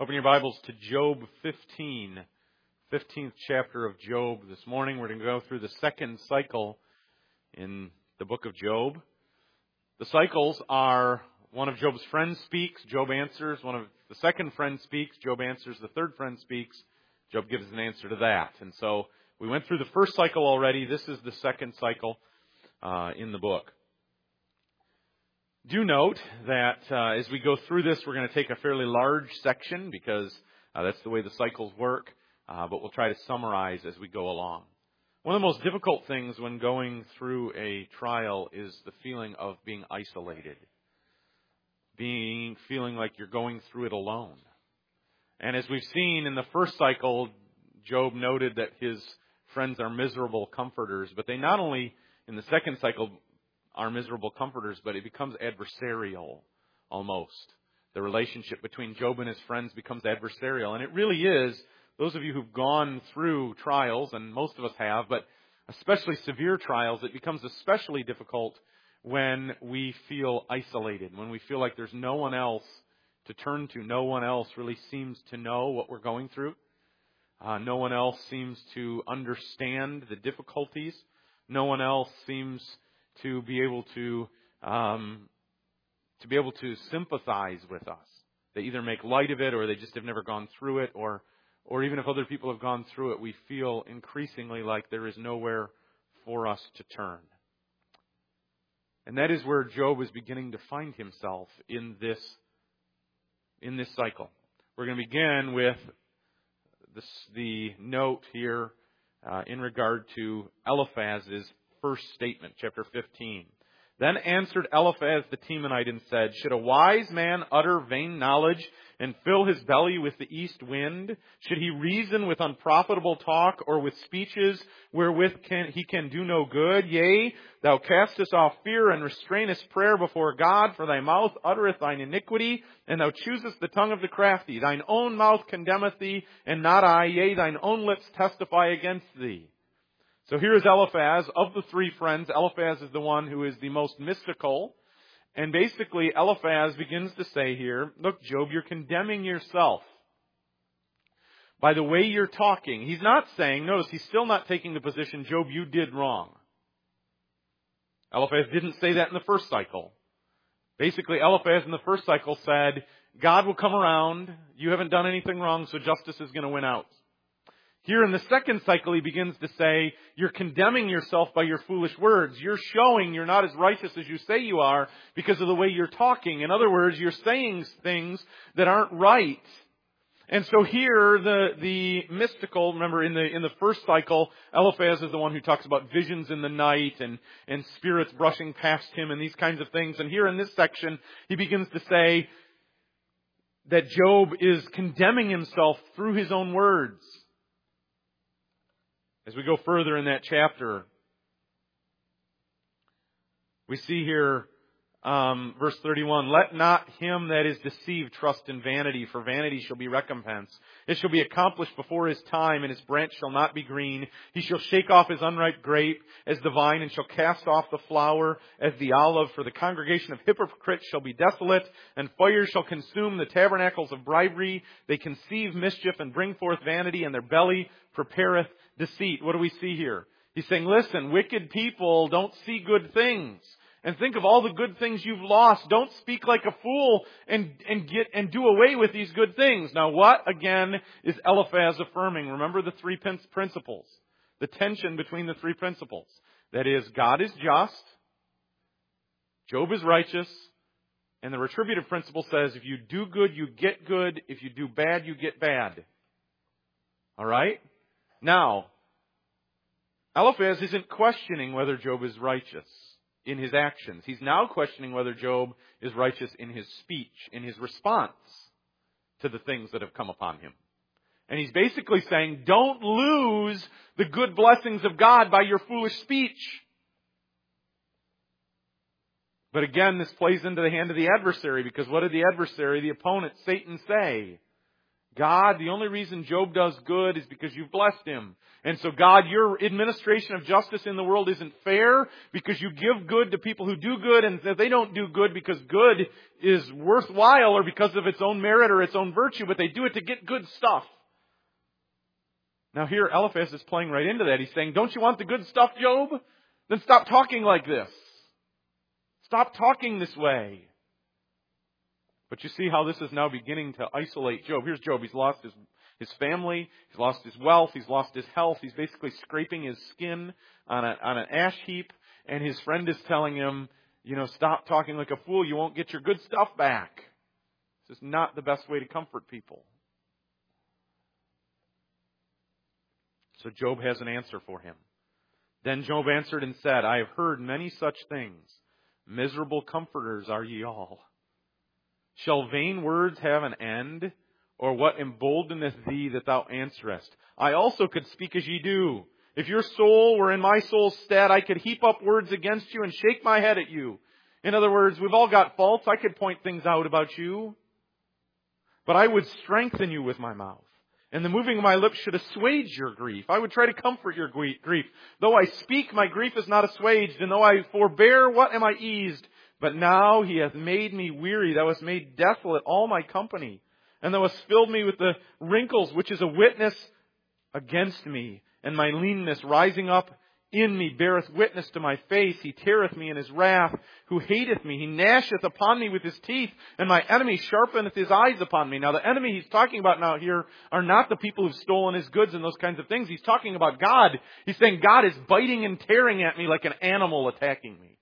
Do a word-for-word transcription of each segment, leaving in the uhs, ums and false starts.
Open your Bibles to Job fifteen, fifteenth chapter of Job. This morning we're going to go through the second cycle in the book of Job. The cycles are one of Job's friends speaks, Job answers. One of the second friend speaks, Job answers. The third friend speaks, Job gives an answer to that. And so we went through the first cycle already. This is the second cycle uh, in the book. Do note that uh, as we go through this, we're going to take a fairly large section because uh, that's the way the cycles work, uh, but we'll try to summarize as we go along. One of the most difficult things when going through a trial is the feeling of being isolated, being feeling like you're going through it alone. And as we've seen in the first cycle, Job noted that his friends are miserable comforters, but they not only, in the second cycle, are miserable comforters, but it becomes adversarial almost. The relationship between Job and his friends becomes adversarial. And it really is, those of you who've gone through trials, and most of us have, but especially severe trials, it becomes especially difficult when we feel isolated, when we feel like there's no one else to turn to. No one else really seems to know what we're going through. Uh, no one else seems to understand the difficulties. No one else seems to be able to um, to be able to sympathize with us. They either make light of it, or they just have never gone through it, or or even if other people have gone through it, we feel increasingly like there is nowhere for us to turn. And that is where Job is beginning to find himself in this in this cycle. We're going to begin with this, the note here uh, in regard to Eliphaz's first statement, chapter fifteen. Then answered Eliphaz the Temanite and said, should a wise man utter vain knowledge and fill his belly with the east wind? Should he reason with unprofitable talk, or with speeches wherewith can, he can do no good? Yea, thou castest off fear and restrainest prayer before God, for thy mouth uttereth thine iniquity, and thou choosest the tongue of the crafty. Thine own mouth condemneth thee, and not I. Yea, thine own lips testify against thee. So here is Eliphaz. Of the three friends, Eliphaz is the one who is the most mystical. And basically, Eliphaz begins to say here, look, Job, you're condemning yourself by the way you're talking. He's not saying, notice, he's still not taking the position, Job, you did wrong. Eliphaz didn't say that in the first cycle. Basically, Eliphaz in the first cycle said, God will come around, you haven't done anything wrong, so justice is going to win out. Here in the second cycle, he begins to say, you're condemning yourself by your foolish words. You're showing you're not as righteous as you say you are because of the way you're talking. In other words, you're saying things that aren't right. And so here, the, the mystical, remember in the, in the first cycle, Eliphaz is the one who talks about visions in the night and, and spirits brushing past him and these kinds of things. And here in this section, he begins to say that Job is condemning himself through his own words. As we go further in that chapter, we see here, um, verse thirty-one, let not him that is deceived trust in vanity, for vanity shall be recompensed. It shall be accomplished before his time, and his branch shall not be green. He shall shake off his unripe grape as the vine, and shall cast off the flower as the olive. For the congregation of hypocrites shall be desolate, and fire shall consume the tabernacles of bribery. They conceive mischief and bring forth vanity, and their belly prepareth deceit. What do we see here? He's saying, listen, wicked people don't see good things. And think of all the good things you've lost. Don't speak like a fool and, and get, and do away with these good things. Now what, again, is Eliphaz affirming? Remember the three principles. The tension between the three principles. That is, God is just. Job is righteous. And the retributive principle says, if you do good, you get good. If you do bad, you get bad. All right? Now, Eliphaz isn't questioning whether Job is righteous in his actions. He's now questioning whether Job is righteous in his speech, in his response to the things that have come upon him. And he's basically saying, don't lose the good blessings of God by your foolish speech. But again, this plays into the hand of the adversary, because what did the adversary, the opponent, Satan, say? God, the only reason Job does good is because you've blessed him. And so God, your administration of justice in the world isn't fair because you give good to people who do good, and they don't do good because good is worthwhile or because of its own merit or its own virtue, but they do it to get good stuff. Now here Eliphaz is playing right into that. He's saying, don't you want the good stuff, Job? Then stop talking like this. Stop talking this way. But you see how this is now beginning to isolate Job. Here's Job. He's lost his, his family. He's lost his wealth. He's lost his health. He's basically scraping his skin on, a, on an ash heap. And his friend is telling him, you know, stop talking like a fool. You won't get your good stuff back. This is not the best way to comfort people. So Job has an answer for him. Then Job answered and said, I have heard many such things. Miserable comforters are ye all. Shall vain words have an end? Or what emboldeneth thee that thou answerest? I also could speak as ye do. If your soul were in my soul's stead, I could heap up words against you and shake my head at you. In other words, we've all got faults. I could point things out about you. But I would strengthen you with my mouth. And the moving of my lips should assuage your grief. I would try to comfort your grief. Though I speak, my grief is not assuaged. And though I forbear, what am I eased? But now he hath made me weary. Thou hast made desolate all my company. And thou hast filled me with the wrinkles, which is a witness against me. And my leanness rising up in me beareth witness to my face. He teareth me in his wrath, who hateth me. He gnasheth upon me with his teeth, and my enemy sharpeneth his eyes upon me. Now the enemy he's talking about now here are not the people who've stolen his goods and those kinds of things. He's talking about God. He's saying God is biting and tearing at me like an animal attacking me.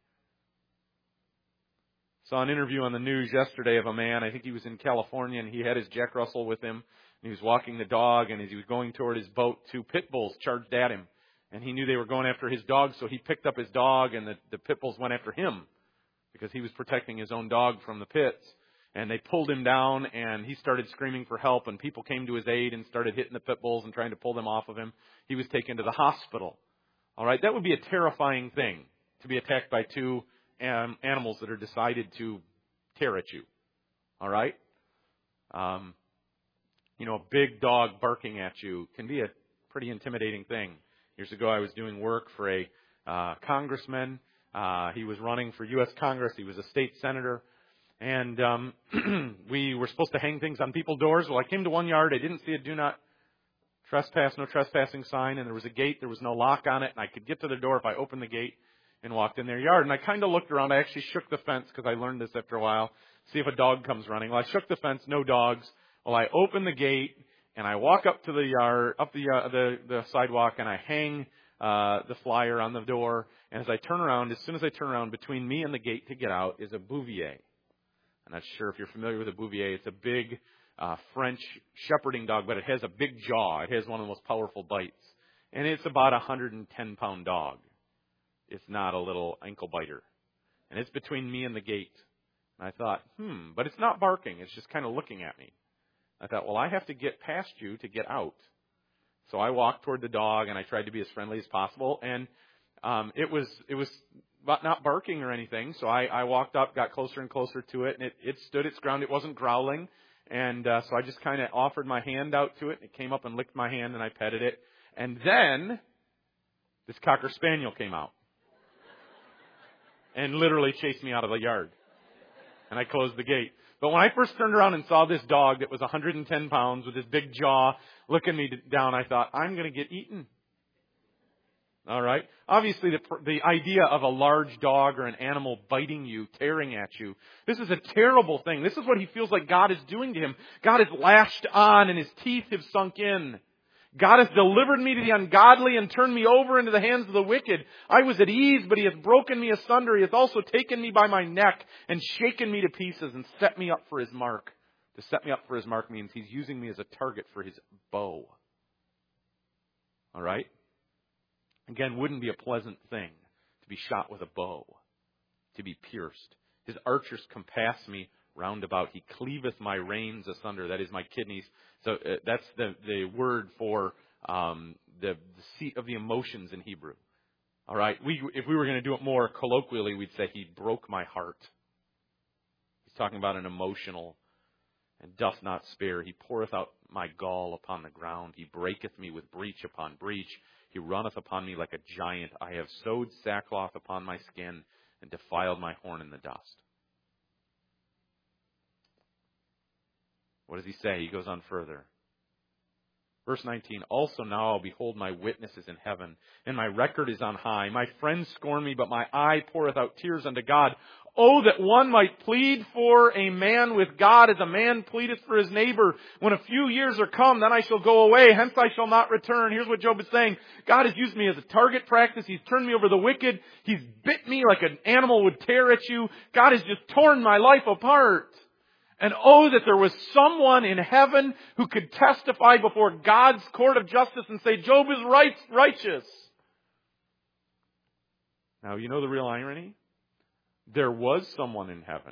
Saw an interview on the news yesterday of a man, I think he was in California, and he had his Jack Russell with him. And he was walking the dog, and as he was going toward his boat, two pit bulls charged at him. And he knew they were going after his dog, so he picked up his dog, and the, the pit bulls went after him because he was protecting his own dog from the pits. And they pulled him down, and he started screaming for help, and people came to his aid and started hitting the pit bulls and trying to pull them off of him. He was taken to the hospital. All right, that would be a terrifying thing, to be attacked by two um, animals that are decided to tear at you. All right? Um, you know, a big dog barking at you can be a pretty intimidating thing. Years ago, I was doing work for a uh, congressman. Uh, he was running for U S Congress. He was a state senator. And um, we were supposed to hang things on people's doors. Well, I came to one yard. I didn't see a do not trespass, no trespassing sign. And there was a gate. There was no lock on it. And I could get to the door if I opened the gate and walked in their yard. And I kind of looked around. I actually shook the fence because I learned this after a while. See if a dog comes running. Well, I shook the fence. No dogs. Well, I opened the gate. And I walk up to the yard, up the uh, the, the sidewalk, and I hang uh, the flyer on the door. And as I turn around, as soon as I turn around, between me and the gate to get out is a Bouvier. I'm not sure if you're familiar with a Bouvier. It's a big uh, French shepherding dog, but it has a big jaw. It has one of the most powerful bites. And it's about a one hundred ten pound dog. It's not a little ankle biter. And it's between me and the gate. And I thought, hmm, but it's not barking. It's just kind of looking at me. I thought, well, I have to get past you to get out. So I walked toward the dog, and I tried to be as friendly as possible. And um, it was it was not barking or anything. So I, I walked up, got closer and closer to it, and it, it stood its ground. It wasn't growling. And uh, so I just kind of offered my hand out to it. And it came up and licked my hand, and I petted it. And then this Cocker Spaniel came out and literally chased me out of the yard. And I closed the gate. But when I first turned around and saw this dog that was one hundred ten pounds with his big jaw looking me down, I thought, I'm going to get eaten. All right? Obviously, the, the idea of a large dog or an animal biting you, tearing at you, this is a terrible thing. This is what he feels like God is doing to him. God has lashed on and his teeth have sunk in. God has delivered me to the ungodly and turned me over into the hands of the wicked. I was at ease, but he hath broken me asunder. He hath also taken me by my neck and shaken me to pieces and set me up for his mark. To set me up for his mark means he's using me as a target for his bow. All right? Again, wouldn't be a pleasant thing to be shot with a bow, to be pierced. His archers compass me round about. He cleaveth my reins asunder. That is my kidneys. So uh, that's the, the word for um, the, the seat of the emotions in Hebrew. All right. We, if we were going to do it more colloquially, we'd say he broke my heart. He's talking about an emotional and doth not spare. He poureth out my gall upon the ground. He breaketh me with breach upon breach. He runneth upon me like a giant. I have sewed sackcloth upon my skin and defiled my horn in the dust. What does he say? He goes on further. Verse nineteen, also now, behold, my witness is in heaven, and my record is on high. My friends scorn me, but my eye poureth out tears unto God. Oh, that one might plead for a man with God as a man pleadeth for his neighbor. When a few years are come, then I shall go away, hence I shall not return. Here's what Job is saying. God has used me as a target practice. He's turned me over the wicked. He's bit me like an animal would tear at you. God has just torn my life apart. And oh, that there was someone in heaven who could testify before God's court of justice and say, Job is right, righteous. Now, you know the real irony? There was someone in heaven.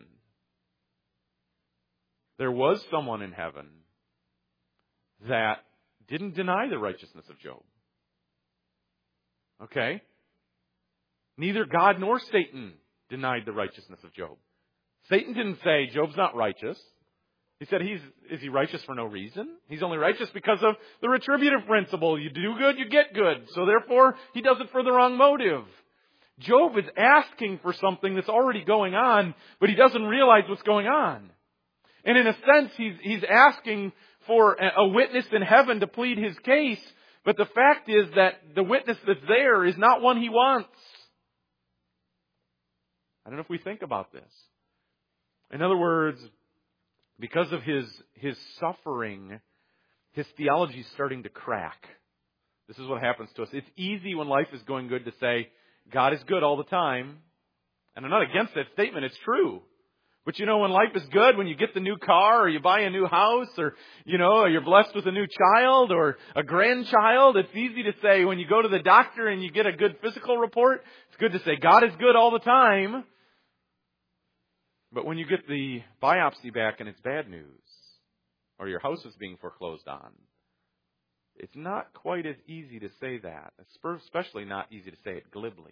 There was someone in heaven that didn't deny the righteousness of Job. Okay? Neither God nor Satan denied the righteousness of Job. Satan didn't say, Job's not righteous. He said, he's, is he righteous for no reason? He's only righteous because of the retributive principle. You do good, you get good. So therefore, he does it for the wrong motive. Job is asking for something that's already going on, but he doesn't realize what's going on. And in a sense, he's, he's asking for a, a witness in heaven to plead his case, but the fact is that the witness that's there is not one he wants. I don't know if we think about this. In other words, because of his, his suffering, his theology is starting to crack. This is what happens to us. It's easy when life is going good to say, God is good all the time. And I'm not against that statement. It's true. But you know, when life is good, when you get the new car or you buy a new house or, you know, or you're blessed with a new child or a grandchild, it's easy to say when you go to the doctor and you get a good physical report, it's good to say God is good all the time. But when you get the biopsy back and it's bad news, or your house is being foreclosed on, it's not quite as easy to say that, especially not easy to say it glibly.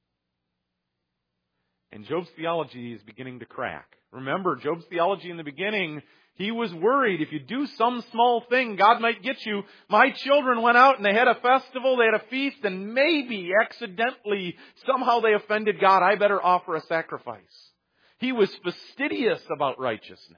And Job's theology is beginning to crack. Remember, Job's theology in the beginning, he was worried if you do some small thing, God might get you. My children went out and they had a festival, they had a feast, and maybe accidentally, somehow they offended God. I better offer a sacrifice. He was fastidious about righteousness.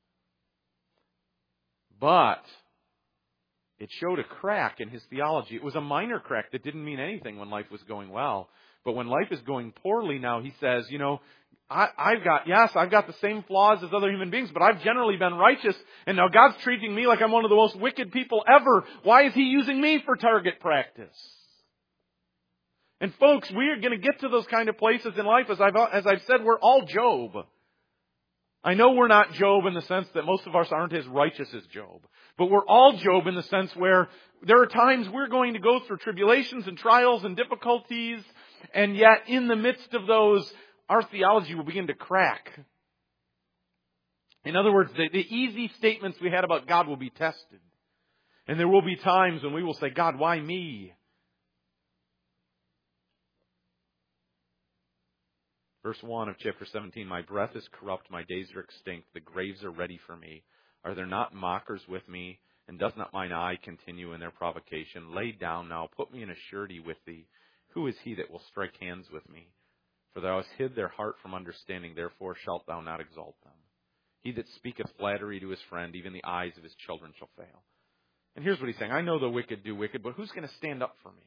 But it showed a crack in his theology. It was a minor crack that didn't mean anything when life was going well. But when life is going poorly now, he says, you know, I, I've got, yes, I've got the same flaws as other human beings, but I've generally been righteous. And now God's treating me like I'm one of the most wicked people ever. Why is he using me for target practice? And folks, we are going to get to those kind of places in life. As I've, as I've said, we're all Job. I know we're not Job in the sense that most of us aren't as righteous as Job. But we're all Job in the sense where there are times we're going to go through tribulations and trials and difficulties. And yet in the midst of those, our theology will begin to crack. In other words, the, the easy statements we had about God will be tested. And there will be times when we will say, God, why me? Verse one of chapter seventeen, my breath is corrupt, my days are extinct, the graves are ready for me. Are there not mockers with me? And does not mine eye continue in their provocation? Lay down now, put me in a surety with thee. Who is he that will strike hands with me? For thou hast hid their heart from understanding, therefore shalt thou not exalt them. He that speaketh flattery to his friend, even the eyes of his children shall fail. And here's what he's saying. I know the wicked do wicked, but who's going to stand up for me?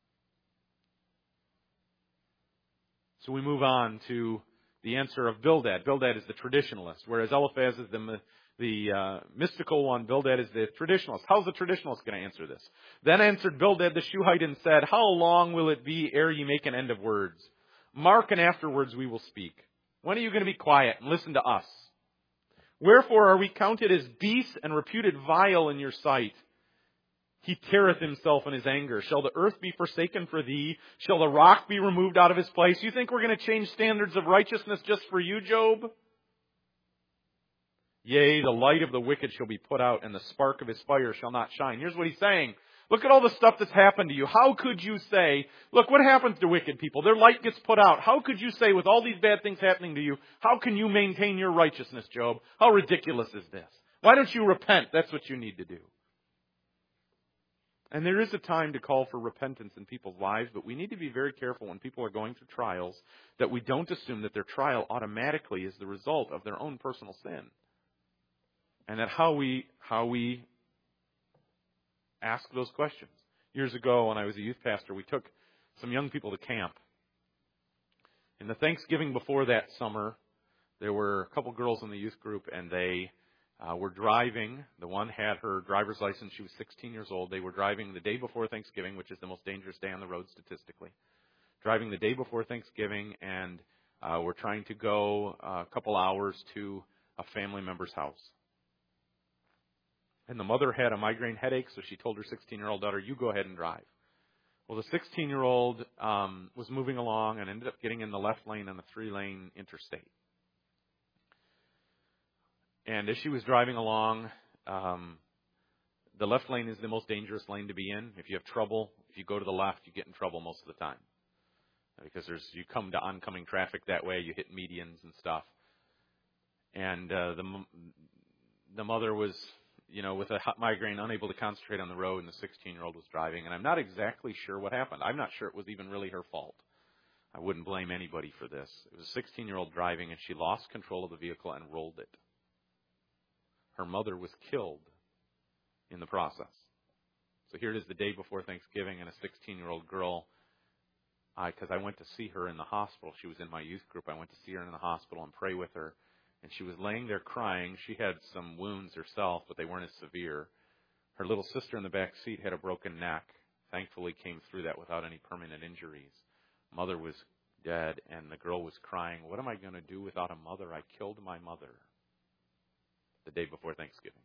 So we move on to the answer of Bildad. Bildad is the traditionalist, whereas Eliphaz is the, the uh, mystical one. Bildad is the traditionalist. How's the traditionalist going to answer this? Then answered Bildad the Shuhite and said, how long will it be ere ye make an end of words? Mark, and afterwards we will speak. When are you going to be quiet and listen to us? Wherefore are we counted as beasts and reputed vile in your sight? He teareth himself in his anger. Shall the earth be forsaken for thee? Shall the rock be removed out of his place? You think we're going to change standards of righteousness just for you, Job? Yea, the light of the wicked shall be put out, and the spark of his fire shall not shine. Here's what he's saying. Look at all the stuff that's happened to you. How could you say, look, what happens to wicked people? Their light gets put out. How could you say, with all these bad things happening to you, how can you maintain your righteousness, Job? How ridiculous is this? Why don't you repent? That's what you need to do. And there is a time to call for repentance in people's lives, but we need to be very careful when people are going through trials that we don't assume that their trial automatically is the result of their own personal sin. And that how we how we ask those questions. Years ago, when I was a youth pastor, we took some young people to camp. In the Thanksgiving before that summer, there were a couple girls in the youth group, and they uh, were driving. The one had her driver's license. She was sixteen years old. They were driving the day before Thanksgiving, which is the most dangerous day on the road statistically. Driving the day before Thanksgiving, and uh, were trying to go a couple hours to a family member's house. And the mother had a migraine headache, so she told her sixteen-year-old daughter, you go ahead and drive. Well, the sixteen-year-old um, was moving along and ended up getting in the left lane on the three-lane interstate. And as she was driving along, um, the left lane is the most dangerous lane to be in. If you have trouble, if you go to the left, you get in trouble most of the time. Because there's you come to oncoming traffic that way, you hit medians and stuff. And uh, the the mother was, you know, with a hot migraine, unable to concentrate on the road, and the sixteen-year-old was driving. And I'm not exactly sure what happened. I'm not sure it was even really her fault. I wouldn't blame anybody for this. It was a sixteen-year-old driving, and she lost control of the vehicle and rolled it. Her mother was killed in the process. So here it is the day before Thanksgiving, and a sixteen-year-old girl, because I, I went to see her in the hospital. She was in my youth group. I went to see her in the hospital and pray with her. And she was laying there crying. She had some wounds herself, but they weren't as severe. Her little sister in the back seat had a broken neck. Thankfully came through that without any permanent injuries. Mother was dead, and the girl was crying, what am I going to do without a mother? I killed my mother the day before Thanksgiving.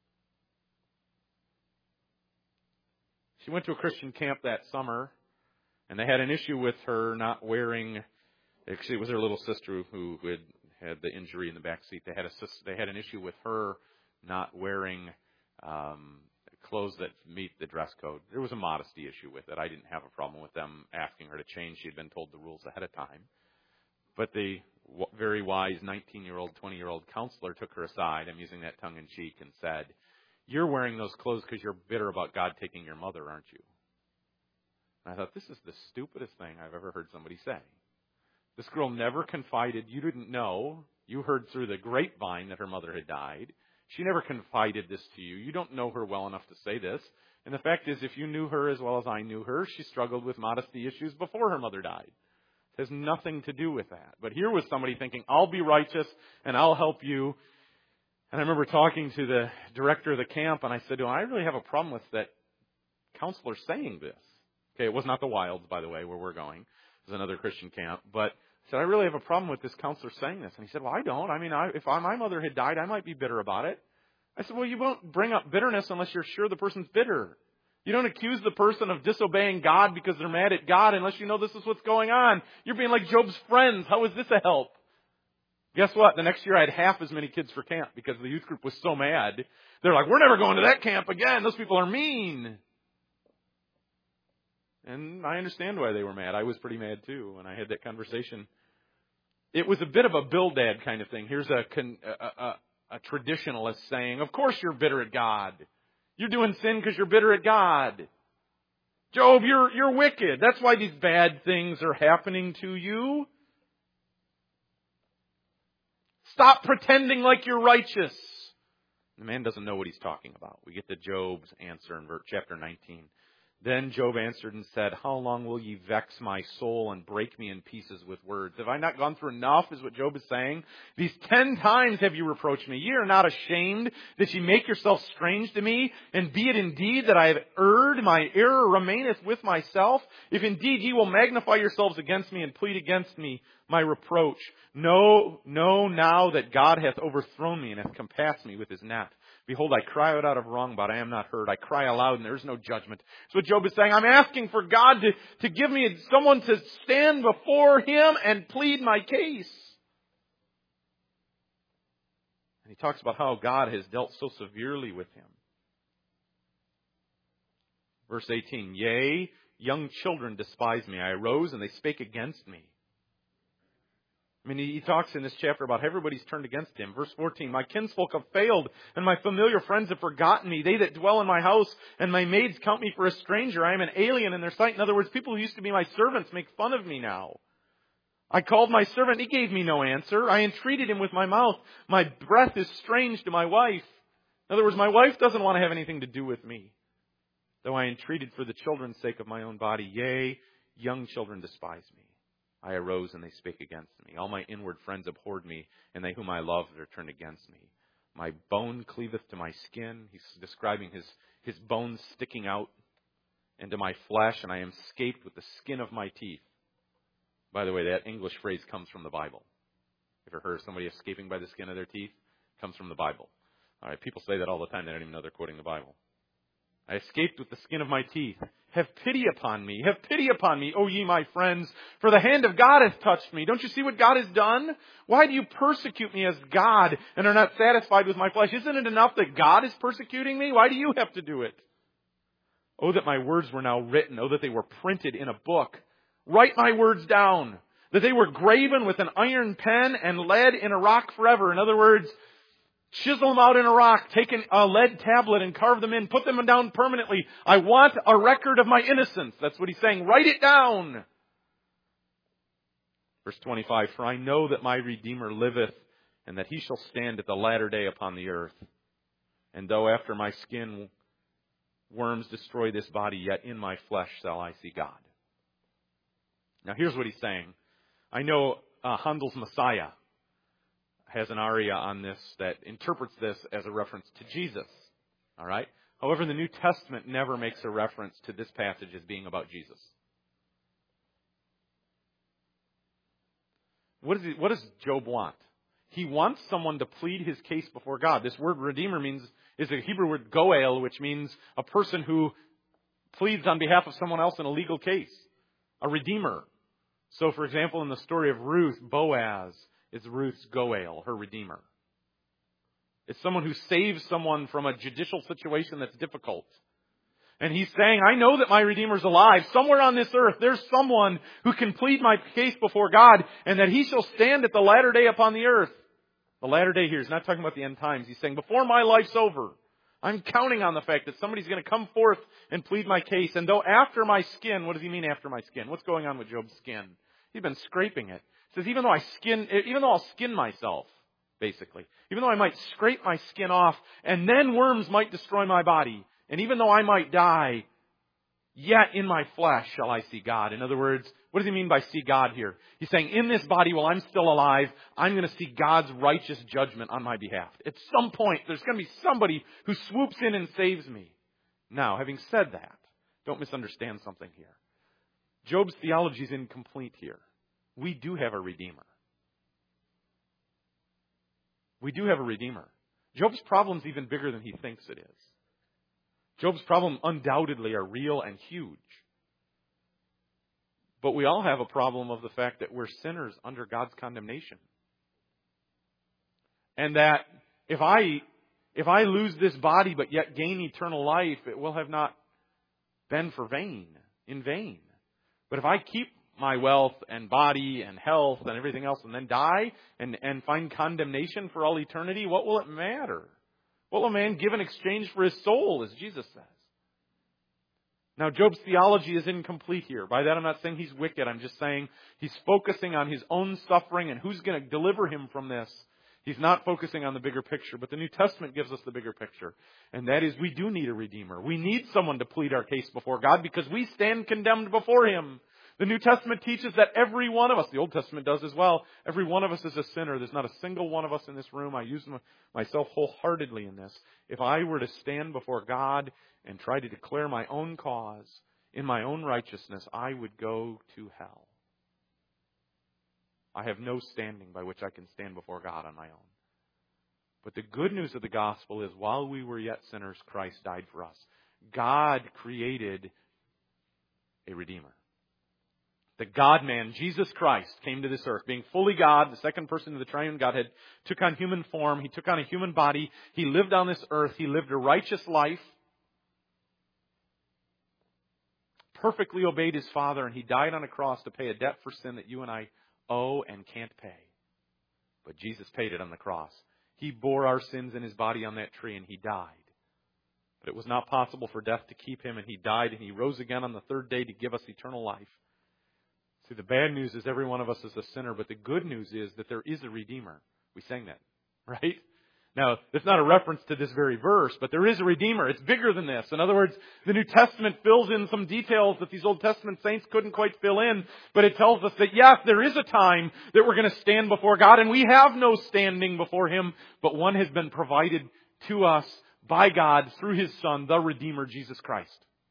She went to a Christian camp that summer, and they had an issue with her not wearing, actually it was her little sister who, who had had the injury in the back seat. They had a they had an issue with her not wearing um, clothes that meet the dress code. There was a modesty issue with it. I didn't have a problem with them asking her to change. She had been told the rules ahead of time. But the very wise nineteen-year-old, twenty-year-old counselor took her aside, I'm using that tongue-in-cheek, and said, you're wearing those clothes because you're bitter about God taking your mother, aren't you? And I thought, this is the stupidest thing I've ever heard somebody say. This girl never confided. You didn't know. You heard through the grapevine that her mother had died. She never confided this to you. You don't know her well enough to say this. And the fact is, if you knew her as well as I knew her, she struggled with modesty issues before her mother died. It has nothing to do with that. But here was somebody thinking, I'll be righteous and I'll help you. And I remember talking to the director of the camp, and I said, do I really have a problem with that counselor saying this? Okay, it was not the Wilds, by the way, where we're going. It was another Christian camp. But I said, I really have a problem with this counselor saying this. And he said, well, I don't. I mean, I, if I, my mother had died, I might be bitter about it. I said, well, you won't bring up bitterness unless you're sure the person's bitter. You don't accuse the person of disobeying God because they're mad at God unless you know this is what's going on. You're being like Job's friends. How is this a help? Guess what? The next year I had half as many kids for camp because the youth group was so mad. They're like, we're never going to that camp again. Those people are mean. And I understand why they were mad. I was pretty mad too when I had that conversation. It was a bit of a Bildad kind of thing. Here's a, a, a, a traditionalist saying, of course you're bitter at God. You're doing sin because you're bitter at God. Job, you're, you're wicked. That's why these bad things are happening to you. Stop pretending like you're righteous. The man doesn't know what he's talking about. We get to Job's answer in chapter nineteen. Then Job answered and said, how long will ye vex my soul and break me in pieces with words? Have I not gone through enough, is what Job is saying? These ten times have you reproached me. Ye are not ashamed that ye make yourself strange to me. And be it indeed that I have erred, my error remaineth with myself. If indeed ye will magnify yourselves against me and plead against me my reproach. Know, know now that God hath overthrown me and hath compassed me with his net. Behold, I cry out out of wrong, but I am not heard. I cry aloud, and there is no judgment. That's what Job is saying. I'm asking for God to, to give me someone to stand before him and plead my case. And he talks about how God has dealt so severely with him. Verse eighteen, yea, young children despise me. I arose, and they spake against me. I mean, he, he talks in this chapter about everybody's turned against him. Verse fourteen, my kinsfolk have failed, and my familiar friends have forgotten me. They that dwell in my house and my maids count me for a stranger. I am an alien in their sight. In other words, people who used to be my servants make fun of me now. I called my servant, he gave me no answer. I entreated him with my mouth. My breath is strange to my wife. In other words, my wife doesn't want to have anything to do with me. Though I entreated for the children's sake of my own body, yea, young children despise me. I arose and they spake against me. All my inward friends abhorred me, and they whom I loved are turned against me. My bone cleaveth to my skin. He's describing his, his bones sticking out into my flesh, and I am scaped with the skin of my teeth. By the way, that English phrase comes from the Bible. Ever heard of somebody escaping by the skin of their teeth? It comes from the Bible. All right, people say that all the time. They don't even know they're quoting the Bible. I escaped with the skin of my teeth. Have pity upon me. Have pity upon me, O ye my friends, for the hand of God hath touched me. Don't you see what God has done? Why do you persecute me as God and are not satisfied with my flesh? Isn't it enough that God is persecuting me? Why do you have to do it? Oh, that my words were now written. Oh, that they were printed in a book. Write my words down. That they were graven with an iron pen and lead in a rock forever. In other words, chisel them out in a rock, take a lead tablet and carve them in, put them down permanently. I want a record of my innocence. That's what he's saying. Write it down. Verse twenty-five, for I know that my Redeemer liveth, and that he shall stand at the latter day upon the earth. And though after my skin worms destroy this body, yet in my flesh shall I see God. Now here's what he's saying. I know uh, Handel's Messiah has an aria on this that interprets this as a reference to Jesus. All right? However, the New Testament never makes a reference to this passage as being about Jesus. What, is he, what does Job want? He wants someone to plead his case before God. This word redeemer means is a Hebrew word goel, which means a person who pleads on behalf of someone else in a legal case. A redeemer. So, for example, in the story of Ruth, Boaz is Ruth's goel, her redeemer. It's someone who saves someone from a judicial situation that's difficult. And he's saying, I know that my Redeemer's alive. Somewhere on this earth, there's someone who can plead my case before God, and that he shall stand at the latter day upon the earth. The latter day here is not talking about the end times. He's saying, before my life's over, I'm counting on the fact that somebody's going to come forth and plead my case. And though after my skin, what does he mean after my skin? What's going on with Job's skin? He's been scraping it. He says, even though I skin, even though I'll skin myself, basically, even though I might scrape my skin off, and then worms might destroy my body, and even though I might die, yet in my flesh shall I see God. In other words, what does he mean by see God here? He's saying, in this body, while I'm still alive, I'm going to see God's righteous judgment on my behalf. At some point, there's going to be somebody who swoops in and saves me. Now, having said that, don't misunderstand something here. Job's theology is incomplete here. We do have a Redeemer. We do have a Redeemer. Job's problem is even bigger than he thinks it is. Job's problems undoubtedly are real and huge. But we all have a problem of the fact that we're sinners under God's condemnation. And that if I if I lose this body but yet gain eternal life, it will have not been for vain, in vain. But if I keep my wealth and body and health and everything else and then die and, and find condemnation for all eternity, what will it matter? What will a man give in exchange for his soul, as Jesus says? Now, Job's theology is incomplete here. By that, I'm not saying he's wicked. I'm just saying he's focusing on his own suffering and who's going to deliver him from this. He's not focusing on the bigger picture. But the New Testament gives us the bigger picture. And that is, we do need a Redeemer. We need someone to plead our case before God because we stand condemned before Him. The New Testament teaches that every one of us, the Old Testament does as well, every one of us is a sinner. There's not a single one of us in this room. I use myself wholeheartedly in this. If I were to stand before God and try to declare my own cause in my own righteousness, I would go to hell. I have no standing by which I can stand before God on my own. But the good news of the gospel is while we were yet sinners, Christ died for us. God created a Redeemer. The God-man, Jesus Christ, came to this earth. Being fully God, the second person of the triune Godhead, took on human form. He took on a human body. He lived on this earth. He lived a righteous life. Perfectly obeyed His Father, and He died on a cross to pay a debt for sin that you and I owe and can't pay. But Jesus paid it on the cross. He bore our sins in His body on that tree, and He died. But it was not possible for death to keep Him, and He died, and He rose again on the third day to give us eternal life. See, the bad news is every one of us is a sinner, but the good news is that there is a Redeemer. We sang that, right? Now, it's not a reference to this very verse, but there is a Redeemer. It's bigger than this. In other words, the New Testament fills in some details that these Old Testament saints couldn't quite fill in, but it tells us that, yes, there is a time that we're going to stand before God, and we have no standing before Him, but one has been provided to us by God through His Son, the Redeemer, Jesus Christ.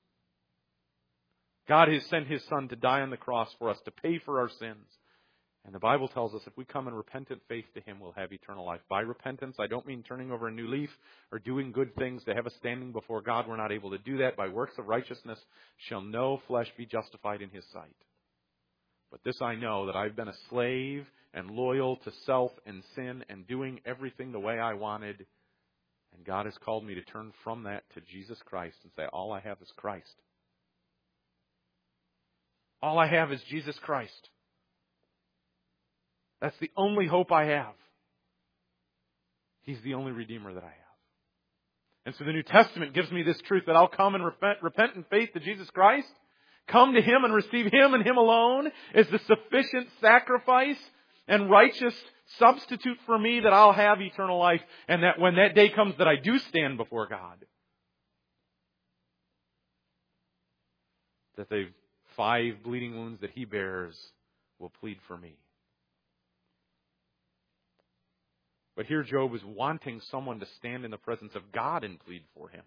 God has sent His Son to die on the cross for us, to pay for our sins. And the Bible tells us if we come in repentant faith to Him, we'll have eternal life. By repentance, I don't mean turning over a new leaf or doing good things to have a standing before God. We're not able to do that. By works of righteousness shall no flesh be justified in His sight. But this I know, that I've been a slave and loyal to self and sin and doing everything the way I wanted. And God has called me to turn from that to Jesus Christ and say, all I have is Christ. All I have is Jesus Christ. That's the only hope I have. He's the only Redeemer that I have. And so the New Testament gives me this truth that I'll come and repent, repent in faith to Jesus Christ, come to Him and receive Him and Him alone as the sufficient sacrifice and righteous substitute for me, that I'll have eternal life, and that when that day comes that I do stand before God, that the five bleeding wounds that He bears will plead for me. But here Job is wanting someone to stand in the presence of God and plead for him.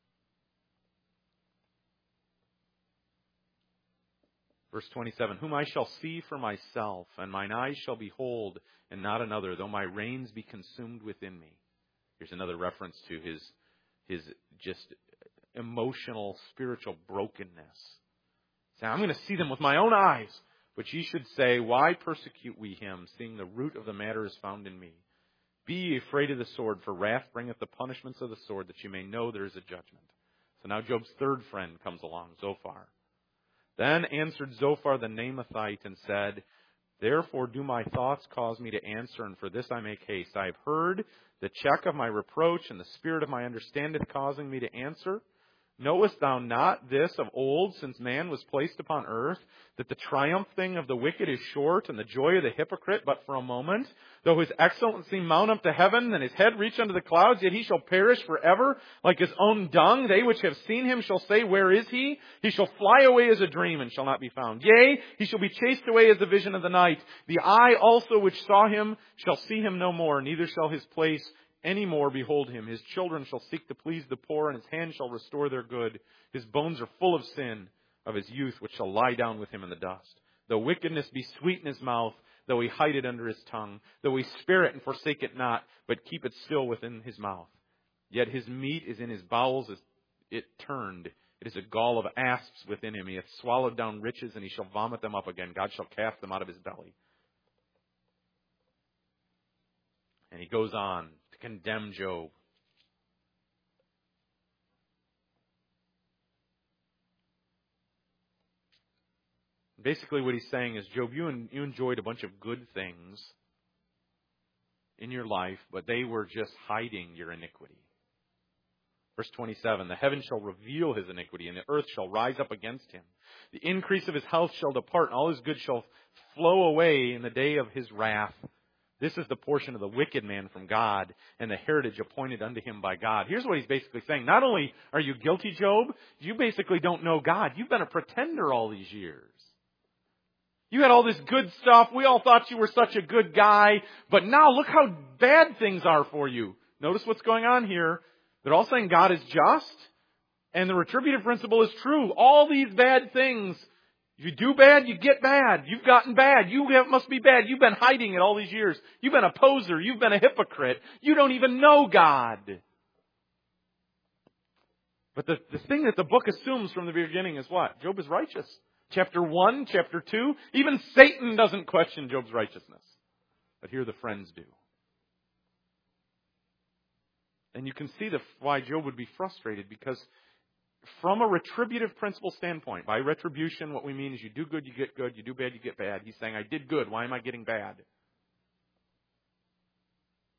Verse twenty-seven, whom I shall see for myself, and mine eyes shall behold, and not another, though my reins be consumed within me. Here's another reference to his, his just emotional, spiritual brokenness. Say, I'm going to see them with my own eyes. But ye should say, why persecute we him, seeing the root of the matter is found in me? Be ye afraid of the sword, for wrath bringeth the punishments of the sword, that ye may know there is a judgment. So now Job's third friend comes along, Zophar. Then answered Zophar the Naamathite and said, therefore do my thoughts cause me to answer, and for this I make haste. I have heard the check of my reproach, and the spirit of my understanding causing me to answer. Knowest thou not this of old, since man was placed upon earth, that the triumphing of the wicked is short, and the joy of the hypocrite but for a moment? Though his excellency mount up to heaven, and his head reach unto the clouds, yet he shall perish forever, like his own dung. They which have seen him shall say, where is he? He shall fly away as a dream, and shall not be found. Yea, he shall be chased away as the vision of the night. The eye also which saw him shall see him no more, neither shall his place any more behold him. His children shall seek to please the poor, and his hand shall restore their good. His bones are full of sin of his youth, which shall lie down with him in the dust. Though wickedness be sweet in his mouth, though he hide it under his tongue, though he spare it and forsake it not, but keep it still within his mouth. Yet his meat is in his bowels, as it turned. It is a gall of asps within him. He hath swallowed down riches, and he shall vomit them up again. God shall cast them out of his belly. And he goes on to condemn Job. Basically what he's saying is, Job, you, you enjoyed a bunch of good things in your life, but they were just hiding your iniquity. Verse twenty-seven, the heavens shall reveal his iniquity, and the earth shall rise up against him. The increase of his house shall depart, and all his goods shall flow away in the day of his wrath. This is the portion of the wicked man from God, and the heritage appointed unto him by God. Here's what he's basically saying. Not only are you guilty, Job, you basically don't know God. You've been a pretender all these years. You had all this good stuff. We all thought you were such a good guy. But now look how bad things are for you. Notice what's going on here. They're all saying God is just, and the retributive principle is true. All these bad things, if you do bad, you get bad. You've gotten bad. You have, must be bad. You've been hiding it all these years. You've been a poser. You've been a hypocrite. You don't even know God. But the, the thing that the book assumes from the beginning is what? Job is righteous. Chapter one, chapter two, even Satan doesn't question Job's righteousness. But here the friends do. And you can see the, why Job would be frustrated, because from a retributive principle standpoint, by retribution, what we mean is you do good, you get good, you do bad, you get bad. He's saying, I did good, why am I getting bad?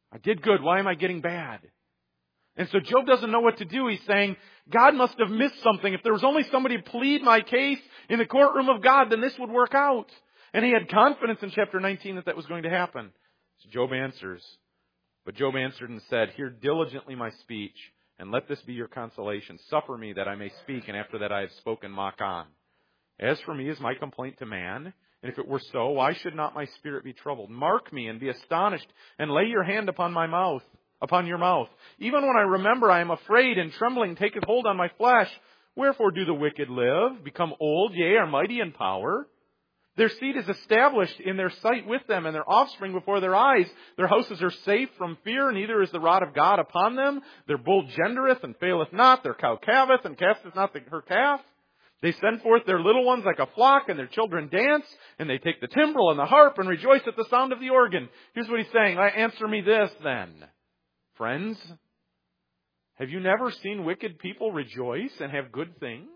I did good. Why am I getting bad? And so Job doesn't know what to do. He's saying, God must have missed something. If there was only somebody to plead my case in the courtroom of God, then this would work out. And he had confidence in chapter nineteen that that was going to happen. So Job answers. But Job answered and said, hear diligently my speech, and let this be your consolation. Suffer me that I may speak, and after that I have spoken, mock on. As for me, is my complaint to man? And if it were so, why should not my spirit be troubled? Mark me and be astonished, and lay your hand upon my mouth, upon your mouth. Even when I remember, I am afraid, and trembling taketh hold on my flesh. Wherefore do the wicked live, become old, yea, are mighty in power? Their seed is established in their sight with them, and their offspring before their eyes. Their houses are safe from fear, neither is the rod of God upon them. Their bull gendereth and faileth not. Their cow calveth and casteth not the, her calf. They send forth their little ones like a flock, and their children dance, and they take the timbrel and the harp and rejoice at the sound of the organ. Here's what he's saying. Answer me this then, friends. Have you never seen wicked people rejoice and have good things?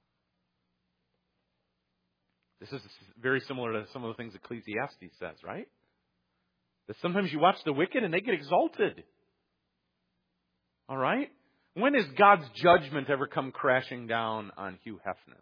This is very similar to some of the things Ecclesiastes says, right? That sometimes you watch the wicked and they get exalted. All right? When has God's judgment ever come crashing down on Hugh Hefner?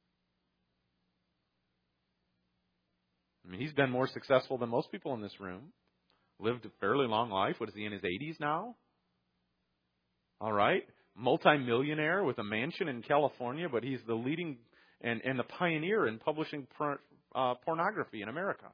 I mean, he's been more successful than most people in this room. Lived a fairly long life. What is he, in his eighties now? All right? Multi-millionaire with a mansion in California, but he's the leading and, and the pioneer in publishing por- uh, pornography in America.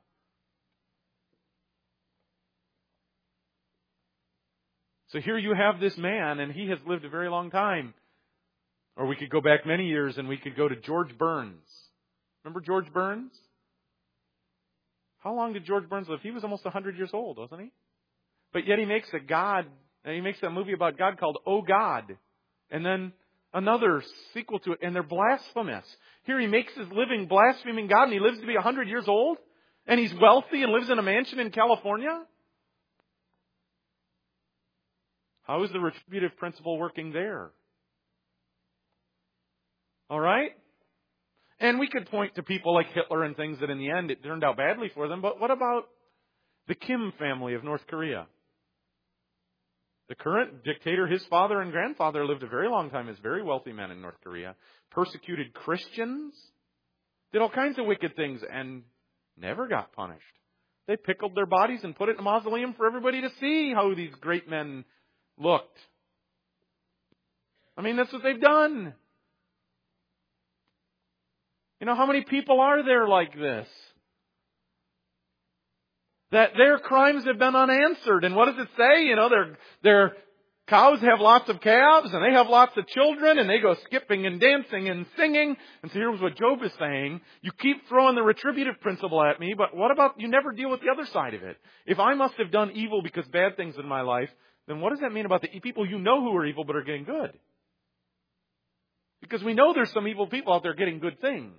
So here you have this man, and he has lived a very long time. Or we could go back many years, and we could go to George Burns. Remember George Burns? How long did George Burns live? He was almost one hundred years old, wasn't he? But yet he makes a God, and he makes that movie about God called Oh God. And then another sequel to it, and they're blasphemous. Here he makes his living blaspheming God, and he lives to be one hundred years old, and he's wealthy and lives in a mansion in California. How is the retributive principle working there? All right? And we could point to people like Hitler and things that in the end it turned out badly for them, but what about the Kim family of North Korea? The current dictator, his father and grandfather lived a very long time as very wealthy men in North Korea, persecuted Christians, did all kinds of wicked things, and never got punished. They pickled their bodies and put it in a mausoleum for everybody to see how these great men looked. I mean, that's what they've done. You know, how many people are there like this? That their crimes have been unanswered. And what does it say? You know, their, their cows have lots of calves and they have lots of children and they go skipping and dancing and singing. And so here's what Job is saying. You keep throwing the retributive principle at me, but what about you never deal with the other side of it? If I must have done evil because bad things in my life, then what does that mean about the people you know who are evil but are getting good? Because we know there's some evil people out there getting good things.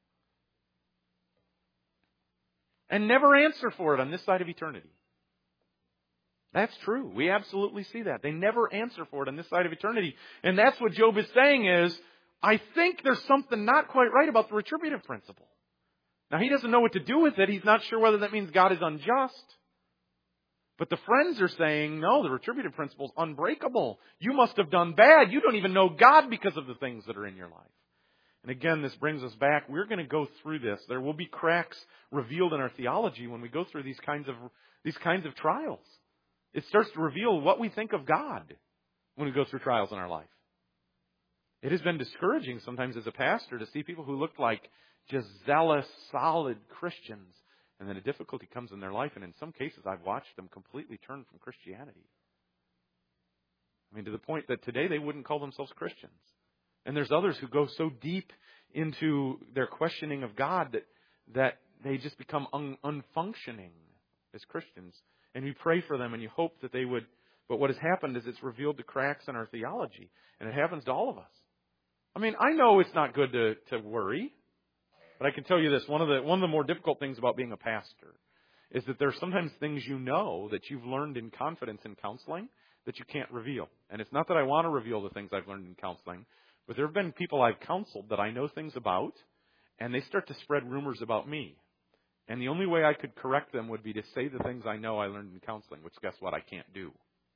And never answer for it on this side of eternity. That's true. We absolutely see that. They never answer for it on this side of eternity. And that's what Job is saying is, I think there's something not quite right about the retributive principle. Now, he doesn't know what to do with it. He's not sure whether that means God is unjust. But the friends are saying, no, the retributive principle is unbreakable. You must have done bad. You don't even know God because of the things that are in your life. And again, this brings us back. We're going to go through this. There will be cracks revealed in our theology when we go through these kinds of these kinds of trials. It starts to reveal what we think of God when we go through trials in our life. It has been discouraging sometimes as a pastor to see people who look like just zealous, solid Christians. And then a difficulty comes in their life. And in some cases, I've watched them completely turn from Christianity. I mean, to the point that today they wouldn't call themselves Christians. And there's others who go so deep into their questioning of God that, that they just become un, unfunctioning as Christians. And we pray for them and you hope that they would. But what has happened is it's revealed the cracks in our theology. And it happens to all of us. I mean, I know it's not good to, to worry. But I can tell you this. One of the one of the more difficult things about being a pastor is that there are sometimes things you know that you've learned in confidence in counseling that you can't reveal. And it's not that I want to reveal the things I've learned in counseling. But there have been people I've counseled that I know things about, and they start to spread rumors about me. And the only way I could correct them would be to say the things I know I learned in counseling, which guess what? I can't do.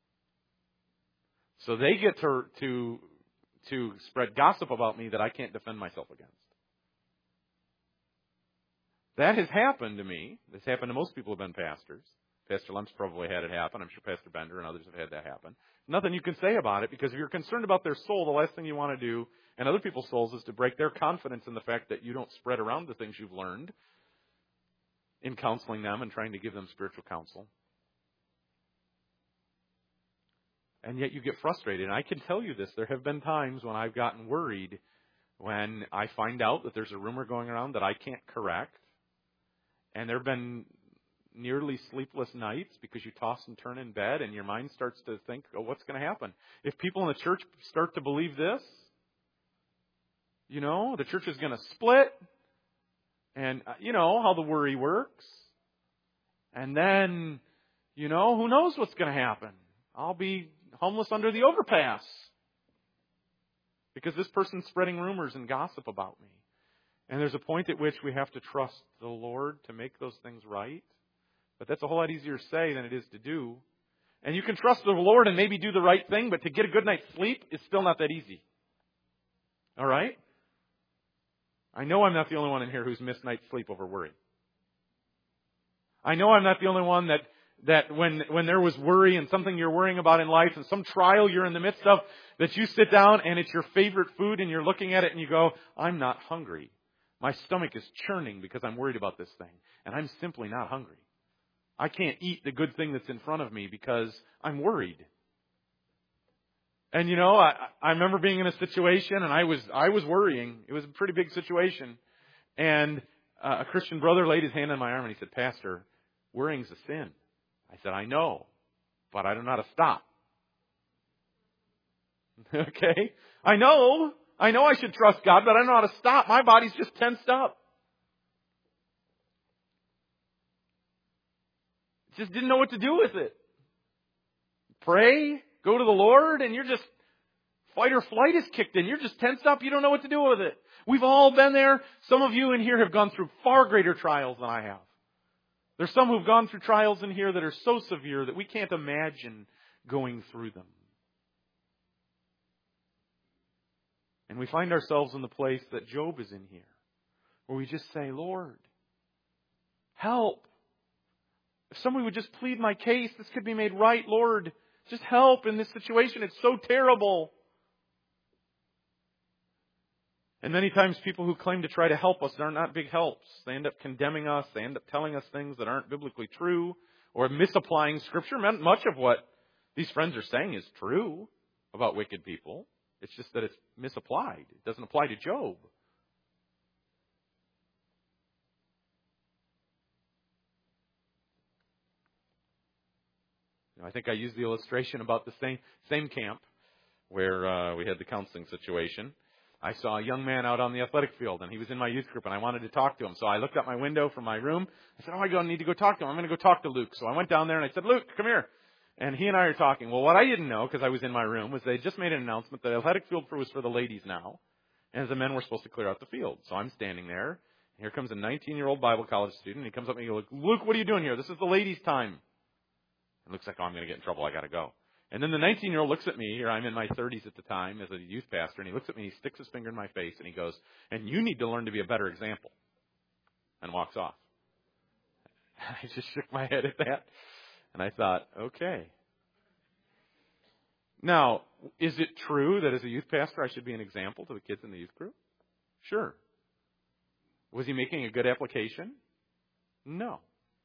So they get to, to, to spread gossip about me that I can't defend myself against. That has happened to me. This happened to most people who have been pastors. Pastor Lem's probably had it happen. I'm sure Pastor Bender and others have had that happen. Nothing you can say about it, because if you're concerned about their soul, the last thing you want to do, and other people's souls, is to break their confidence in the fact that you don't spread around the things you've learned in counseling them and trying to give them spiritual counsel. And yet you get frustrated. And I can tell you this, there have been times when I've gotten worried when I find out that there's a rumor going around that I can't correct. And there have been nearly sleepless nights because you toss and turn in bed and your mind starts to think, oh, what's going to happen? If people in the church start to believe this, you know, the church is going to split. And, you know, how the worry works. And then, you know, who knows what's going to happen? I'll be homeless under the overpass because this person's spreading rumors and gossip about me. And there's a point at which we have to trust the Lord to make those things right. But that's a whole lot easier to say than it is to do. And you can trust the Lord and maybe do the right thing, but to get a good night's sleep is still not that easy. All right? I know I'm not the only one in here who's missed night's sleep over worry. I know I'm not the only one that that when when there was worry and something you're worrying about in life and some trial you're in the midst of, that you sit down and it's your favorite food and you're looking at it and you go, I'm not hungry. My stomach is churning because I'm worried about this thing. And I'm simply not hungry. I can't eat the good thing that's in front of me because I'm worried. And you know, I, I remember being in a situation and I was I was worrying. It was a pretty big situation. And uh, a Christian brother laid his hand on my arm and he said, Pastor, worrying's a sin. I said, I know, but I don't know how to stop. Okay? I know. I know I should trust God, but I don't know how to stop. My body's just tensed up. Just didn't know what to do with it. Pray, go to the Lord, and you're just, fight or flight is kicked in. You're just tensed up. You don't know what to do with it. We've all been there. Some of you in here have gone through far greater trials than I have. There's some who've gone through trials in here that are so severe that we can't imagine going through them. And we find ourselves in the place that Job is in here, where we just say, Lord, help. If somebody would just plead my case, this could be made right. Lord, just help in this situation. It's so terrible. And many times people who claim to try to help us are not big helps. They end up condemning us. They end up telling us things that aren't biblically true or misapplying Scripture. Much of what these friends are saying is true about wicked people. It's just that it's misapplied. It doesn't apply to Job. I think I used the illustration about the same same camp where uh, we had the counseling situation. I saw a young man out on the athletic field, and he was in my youth group, and I wanted to talk to him. So I looked out my window from my room. I said, oh, I don't need to go talk to him. I'm going to go talk to Luke. So I went down there, and I said, Luke, come here. And he and I are talking. Well, what I didn't know, because I was in my room, was they just made an announcement that the athletic field was for the ladies now, and the men were supposed to clear out the field. So I'm standing there, and here comes a nineteen-year-old Bible college student, and he comes up and he goes, Luke, what are you doing here? This is the ladies' time. It looks like, oh, I'm going to get in trouble. I got to go. And then the nineteen-year-old looks at me. Here I'm in my thirties at the time as a youth pastor. And he looks at me, he sticks his finger in my face, and he goes, and you need to learn to be a better example. And walks off. I just shook my head at that. And I thought, okay. Now, is it true that as a youth pastor I should be an example to the kids in the youth group? Sure. Was he making a good application? No.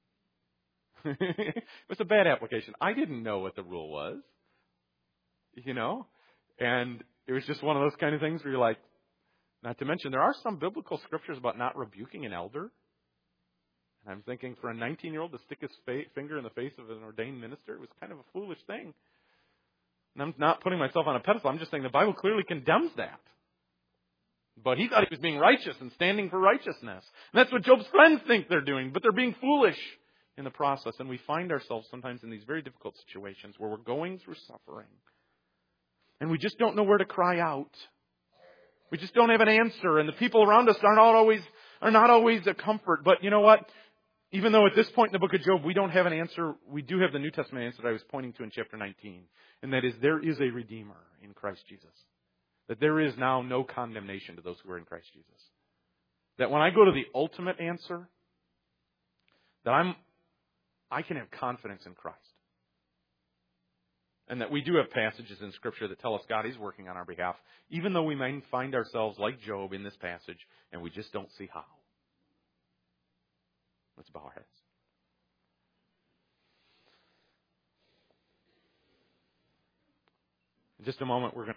It was a bad application. I didn't know what the rule was. You know? And it was just one of those kind of things where you're like, not to mention, there are some biblical scriptures about not rebuking an elder. And I'm thinking for a nineteen-year-old to stick his fa- finger in the face of an ordained minister, it was kind of a foolish thing. And I'm not putting myself on a pedestal. I'm just saying the Bible clearly condemns that. But he thought he was being righteous and standing for righteousness. And that's what Job's friends think they're doing, but they're being foolish in the process. And we find ourselves sometimes in these very difficult situations where we're going through suffering. And we just don't know where to cry out. We just don't have an answer. And the people around us are not always, are not always a comfort. But you know what? Even though at this point in the book of Job, we don't have an answer, we do have the New Testament answer that I was pointing to in chapter nineteen. And that is, there is a Redeemer in Christ Jesus. That there is now no condemnation to those who are in Christ Jesus. That when I go to the ultimate answer, that I'm, I can have confidence in Christ. And that we do have passages in Scripture that tell us God is working on our behalf, even though we may find ourselves like Job in this passage, and we just don't see how. Let's bow our heads. In just a moment, we're going to